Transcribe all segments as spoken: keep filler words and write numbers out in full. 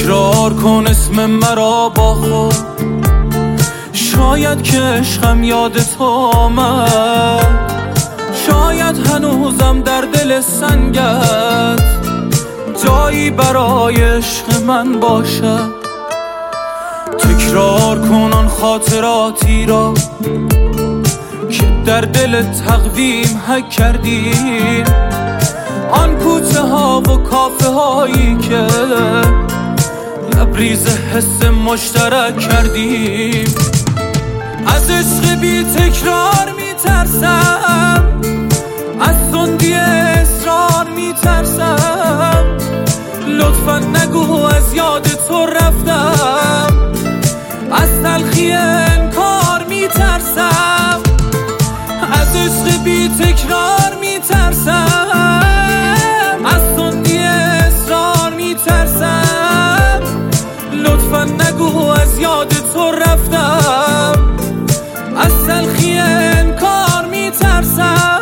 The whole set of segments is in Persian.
تکرار کن اسم مرا با خود، شاید که عشقم یاد تو آمد، شاید هنوزم در دل سنگت جایی برای عشق من باشد. تکرار کن آن خاطراتی را که در دل تقویم حک کردیم، آن کوچه ها و کافه هایی که لبریز حس مشترک کردیم. از عشق بی تکرار می ترسم، از سندی اصرار می ترسم، لطفا نگو از یاد تو رفتم، از تلخی انکار می ترسم. از عشق بی تکرار می ترسم، از سندی اصرار می ترسم، لطفا نگو از یاد تو رفتم، از تلخی انکار می ترسم.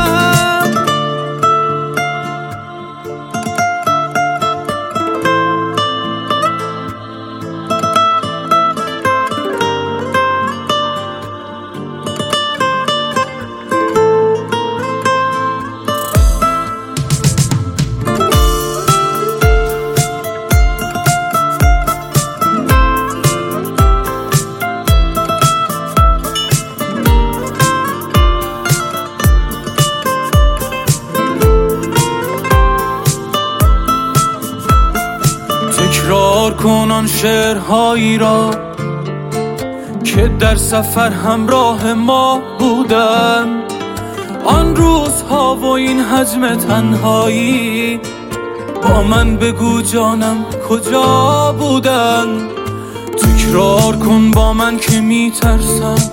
تکرار کن آن شعرهایی را که در سفر همراه ما بودن، آن روزها و این حجم تنهایی، با من بگو جانم کجا بودن. تکرار کن با من که می ترسم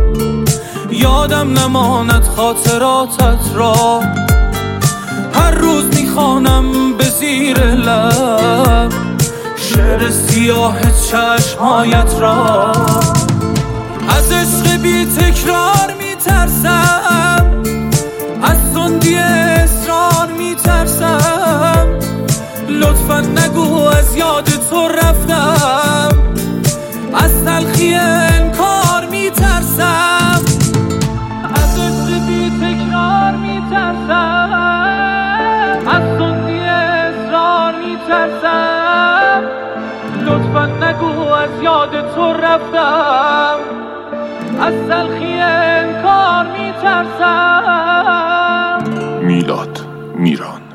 یادم نماند خاطراتت را، هر روز میخوانم به زیر لب شعر سیاه چشمهایت را. از عشق بی تکرار می ترسم، از سندی اصرار می ترسم، لطفا نگو از یاد تو رفتم، از تلخی انکار می ترسم. از عشق بی تکرار می ترسم، از سندی اصرار می ترسم، لطفا نگو از یاد تو رفتم، از تلخی انکار می ترسم. میلاد میران.